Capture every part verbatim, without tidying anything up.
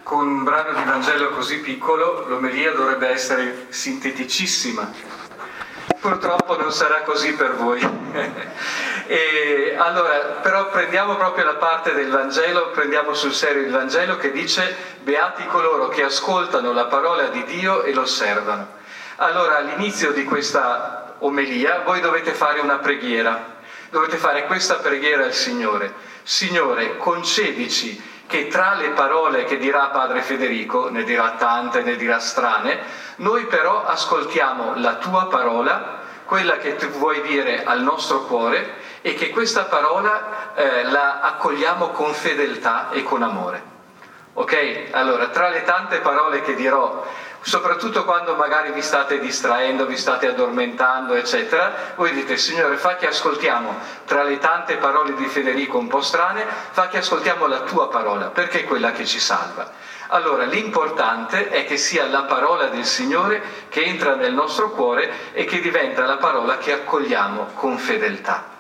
con un brano di Vangelo così piccolo l'omelia dovrebbe essere sinteticissima. Purtroppo non sarà così per voi. E allora, però prendiamo proprio la parte del Vangelo, prendiamo sul serio il Vangelo che dice: beati coloro che ascoltano la parola di Dio e lo osservano. Allora, all'inizio di questa omelia voi dovete fare una preghiera, dovete fare questa preghiera al Signore: Signore, concedici che tra le parole che dirà Padre Federico, ne dirà tante, ne dirà strane, noi però ascoltiamo la tua parola, quella che tu vuoi dire al nostro cuore, e che questa parola eh, la accogliamo con fedeltà e con amore. Ok? Allora, tra le tante parole che dirò, soprattutto quando magari vi state distraendo, vi state addormentando, eccetera, voi dite: Signore, fa che ascoltiamo, tra le tante parole di Federico un po' strane, fa che ascoltiamo la tua parola, perché è quella che ci salva. Allora, l'importante è che sia la parola del Signore che entra nel nostro cuore e che diventa la parola che accogliamo con fedeltà.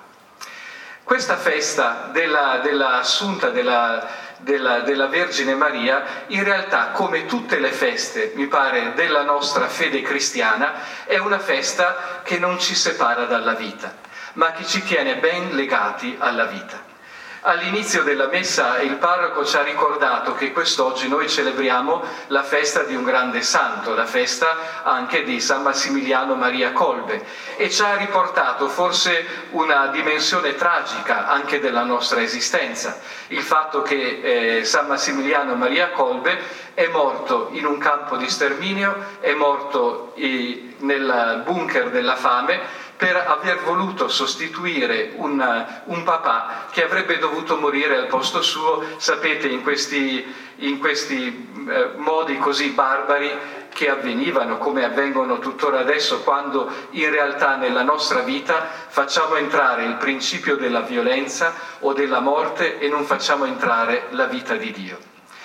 Questa festa della, della Assunta della, della, della Vergine Maria, in realtà, come tutte le feste, mi pare, della nostra fede cristiana, è una festa che non ci separa dalla vita, ma che ci tiene ben legati alla vita. All'inizio della messa il parroco ci ha ricordato che quest'oggi noi celebriamo la festa di un grande santo, la festa anche di San Massimiliano Maria Kolbe, e ci ha riportato forse una dimensione tragica anche della nostra esistenza, il fatto che eh, San Massimiliano Maria Kolbe è morto in un campo di sterminio, è morto eh, nel bunker della fame, per aver voluto sostituire un, un papà che avrebbe dovuto morire al posto suo, sapete, in questi, in questi eh, modi così barbari che avvenivano, come avvengono tuttora adesso, quando in realtà nella nostra vita facciamo entrare il principio della violenza o della morte e non facciamo entrare la vita di Dio.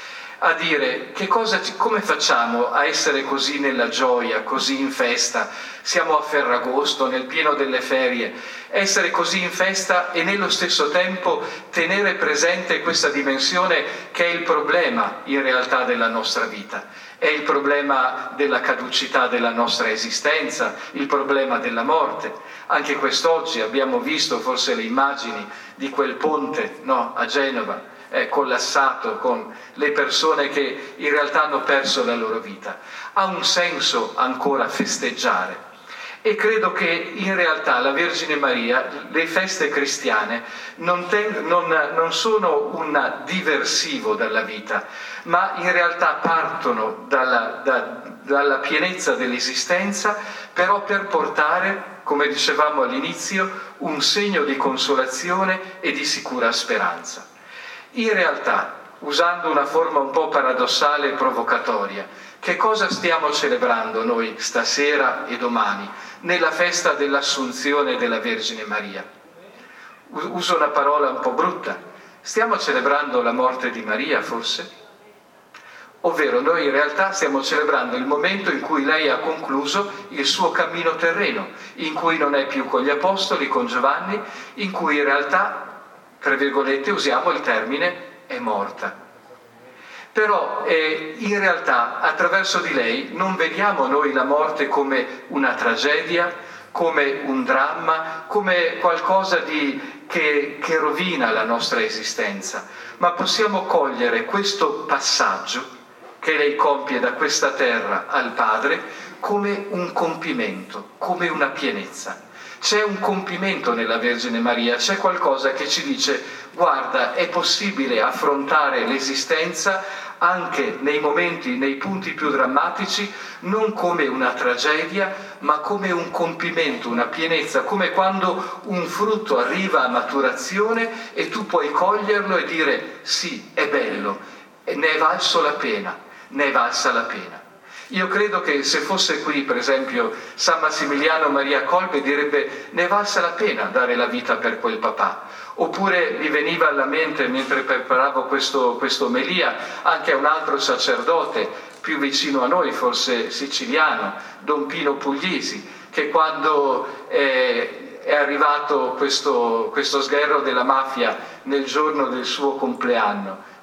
A dire che cosa, come facciamo a essere così nella gioia, così in festa? Siamo a Ferragosto, nel pieno delle ferie, essere così in festa e nello stesso tempo tenere presente questa dimensione che è il problema in realtà della nostra vita. È il problema della caducità della nostra esistenza, il problema della morte. Anche quest'oggi abbiamo visto forse le immagini di quel ponte, no, a Genova, è collassato con le persone che in realtà hanno perso la loro vita. Ha un senso ancora festeggiare, e credo che in realtà la Vergine Maria, le feste cristiane non, ten, non, non sono un diversivo dalla vita, ma in realtà partono dalla, da, dalla pienezza dell'esistenza, però per portare, come dicevamo all'inizio, un segno di consolazione e di sicura speranza. In realtà, usando una forma un po' paradossale e provocatoria, che cosa stiamo celebrando noi stasera e domani nella festa dell'Assunzione della Vergine Maria? Uso una parola un po' brutta. Stiamo celebrando la morte di Maria, forse? Ovvero, noi in realtà stiamo celebrando il momento in cui lei ha concluso il suo cammino terreno, in cui non è più con gli Apostoli, con Giovanni, in cui in realtà, tra virgolette, usiamo il termine, è morta. Però eh, in realtà attraverso di lei non vediamo noi la morte come una tragedia, come un dramma, come qualcosa di, che, che rovina la nostra esistenza, ma possiamo cogliere questo passaggio che lei compie da questa terra al Padre come un compimento, come una pienezza. C'è un compimento nella Vergine Maria, c'è qualcosa che ci dice: guarda, è possibile affrontare l'esistenza anche nei momenti, nei punti più drammatici, non come una tragedia, ma come un compimento, una pienezza, come quando un frutto arriva a maturazione e tu puoi coglierlo e dire: sì, è bello, ne è valso la pena, ne è valsa la pena. Io credo che se fosse qui, per esempio, San Massimiliano Maria Kolbe, direbbe: ne è valsa la pena dare la vita per quel papà. Oppure mi veniva alla mente, mentre preparavo questo, questo omelia, anche un altro sacerdote più vicino a noi, forse siciliano, Don Pino Puglisi, che quando è, è arrivato questo, questo sgherro della mafia nel giorno del suo compleanno,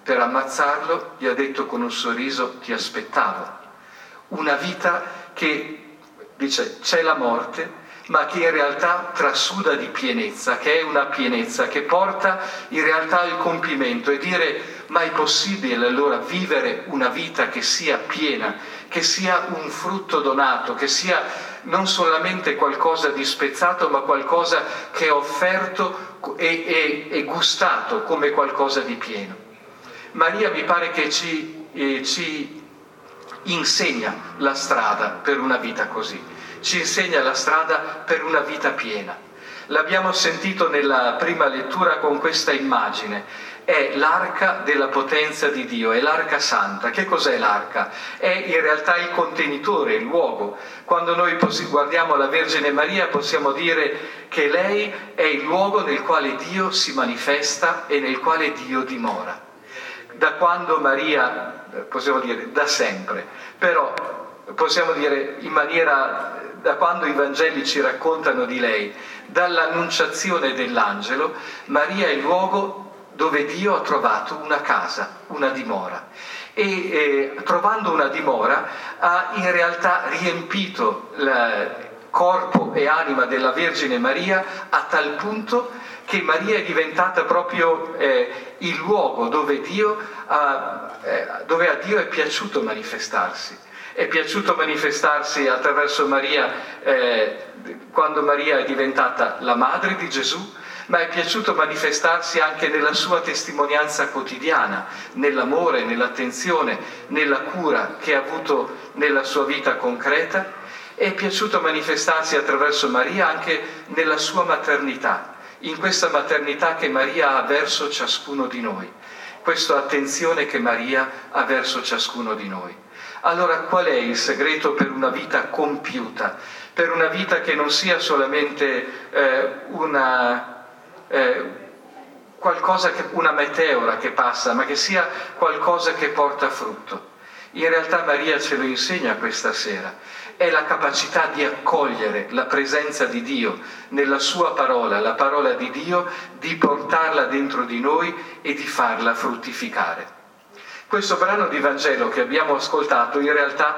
per ammazzarlo, gli ha detto con un sorriso: ti aspettavo. Una vita che, dice, c'è la morte, ma che in realtà trasuda di pienezza, che è una pienezza che porta in realtà al compimento, e dire: ma è possibile allora vivere una vita che sia piena, che sia un frutto donato, che sia non solamente qualcosa di spezzato, ma qualcosa che è offerto e, e, e gustato come qualcosa di pieno. Maria mi pare che ci, eh, ci insegna la strada per una vita così, ci insegna la strada per una vita piena. L'abbiamo sentito nella prima lettura con questa immagine: è l'arca della potenza di Dio, è l'arca santa. Che cos'è l'arca? È in realtà il contenitore, il luogo. Quando noi guardiamo la Vergine Maria possiamo dire che lei è il luogo nel quale Dio si manifesta e nel quale Dio dimora. Da quando Maria, possiamo dire da sempre, però possiamo dire in maniera, da quando i Vangeli ci raccontano di lei, dall'annunciazione dell'angelo, Maria è il luogo dove Dio ha trovato una casa, una dimora, e eh, trovando una dimora ha in realtà riempito il corpo e anima della Vergine Maria a tal punto che Maria è diventata proprio eh, il luogo dove, Dio ha, eh, dove a Dio è piaciuto manifestarsi. È piaciuto manifestarsi attraverso Maria eh, quando Maria è diventata la madre di Gesù, ma è piaciuto manifestarsi anche nella sua testimonianza quotidiana, nell'amore, nell'attenzione, nella cura che ha avuto nella sua vita concreta. È piaciuto manifestarsi attraverso Maria anche nella sua maternità, in questa maternità che Maria ha verso ciascuno di noi, questa attenzione che Maria ha verso ciascuno di noi. Allora qual è il segreto per una vita compiuta, per una vita che non sia solamente eh, una, eh, qualcosa che, una meteora che passa, ma che sia qualcosa che porta frutto? In realtà Maria ce lo insegna questa sera, è la capacità di accogliere la presenza di Dio nella sua parola, la parola di Dio, di portarla dentro di noi e di farla fruttificare. Questo brano di Vangelo che abbiamo ascoltato in realtà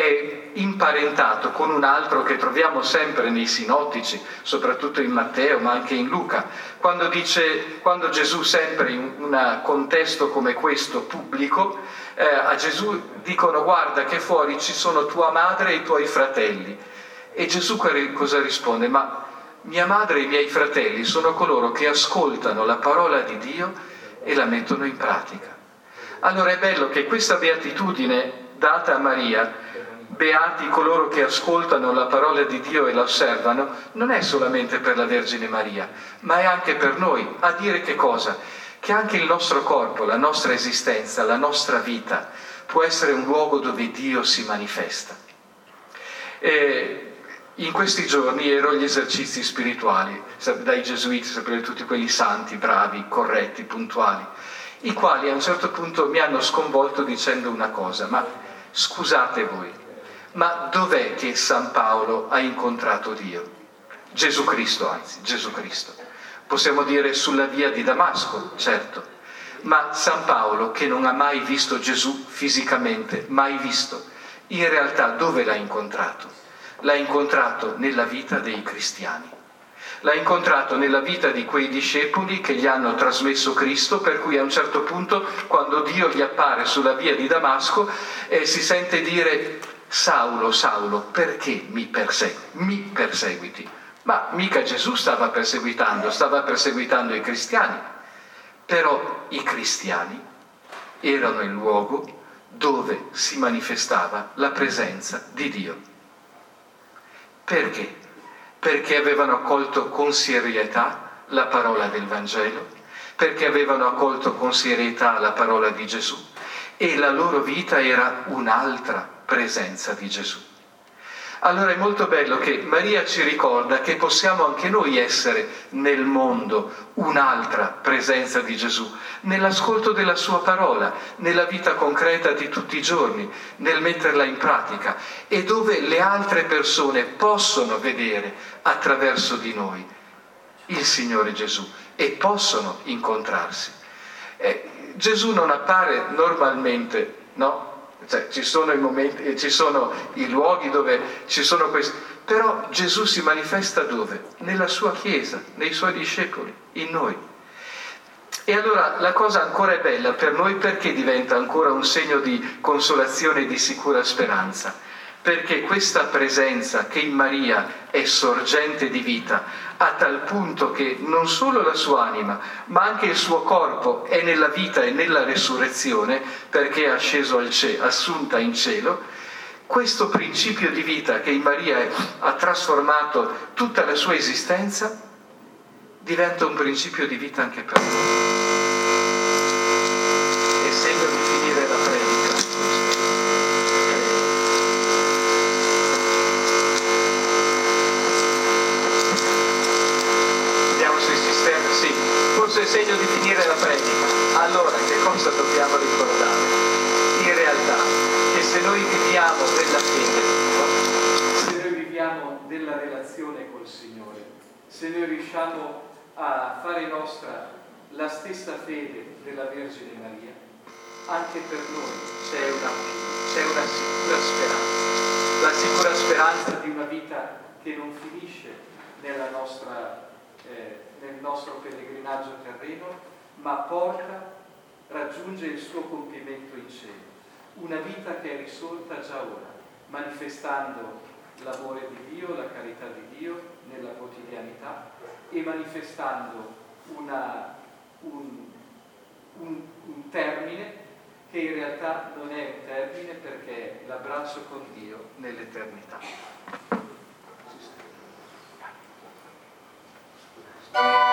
è imparentato con un altro che troviamo sempre nei sinottici, soprattutto in Matteo, ma anche in Luca, quando dice, quando Gesù, sempre in un contesto come questo pubblico, eh, a Gesù dicono: guarda che fuori ci sono tua madre e i tuoi fratelli. E Gesù cosa risponde? Ma mia madre e i miei fratelli sono coloro che ascoltano la parola di Dio e la mettono in pratica. Allora è bello che questa beatitudine data a Maria, beati coloro che ascoltano la parola di Dio e la osservano, non è solamente per la Vergine Maria, ma è anche per noi. A dire che cosa? Che anche il nostro corpo, la nostra esistenza, la nostra vita può essere un luogo dove Dio si manifesta. E in questi giorni ero agli esercizi spirituali, dai gesuiti, sapete, tutti quelli santi, bravi, corretti, puntuali, i quali a un certo punto mi hanno sconvolto dicendo una cosa: ma scusate voi, ma dov'è che San Paolo ha incontrato Dio? Gesù Cristo, anzi, Gesù Cristo. Possiamo dire sulla via di Damasco, certo, ma San Paolo, che non ha mai visto Gesù fisicamente, mai visto, in realtà dove l'ha incontrato? L'ha incontrato nella vita dei cristiani. L'ha incontrato nella vita di quei discepoli che gli hanno trasmesso Cristo, per cui a un certo punto, quando Dio gli appare sulla via di Damasco, eh, si sente dire: Saulo, Saulo, perché mi persegui? Mi perseguiti? Ma mica Gesù stava perseguitando, stava perseguitando i cristiani. Però i cristiani erano il luogo dove si manifestava la presenza di Dio. Perché? Perché avevano accolto con serietà la parola del Vangelo, perché avevano accolto con serietà la parola di Gesù, e la loro vita era un'altra presenza di Gesù. Allora è molto bello che Maria ci ricorda che possiamo anche noi essere nel mondo un'altra presenza di Gesù, nell'ascolto della sua parola, nella vita concreta di tutti i giorni, nel metterla in pratica, e dove le altre persone possono vedere attraverso di noi il Signore Gesù e possono incontrarsi. Eh, Gesù non appare normalmente, no? Cioè, ci sono i momenti, ci sono i luoghi dove ci sono questi, però Gesù si manifesta dove? Nella sua Chiesa, nei suoi discepoli, in noi. E allora la cosa ancora è bella per noi perché diventa ancora un segno di consolazione e di sicura speranza. Perché questa presenza che in Maria è sorgente di vita, a tal punto che non solo la sua anima, ma anche il suo corpo è nella vita e nella resurrezione, perché è asceso al cielo, assunta in cielo, questo principio di vita che in Maria ha trasformato tutta la sua esistenza, diventa un principio di vita anche per noi. È segno di finire la predica. Forse è segno di finire la predica. Allora, che cosa dobbiamo ricordare? In realtà, che se noi viviamo della fede, no? Se noi viviamo della relazione col Signore, se noi riusciamo a fare nostra la stessa fede della Vergine Maria, anche per noi c'è una, c'è una sicura speranza, la sicura speranza di una vita che non finisce nella nostra Eh, nel nostro pellegrinaggio terreno, ma porta, raggiunge il suo compimento in cielo. Una vita che è risorta già ora, manifestando l'amore di Dio, la carità di Dio nella quotidianità e manifestando una, un, un, un termine che in realtà non è un termine perché è l'abbraccio con Dio nell'eternità. Thank you.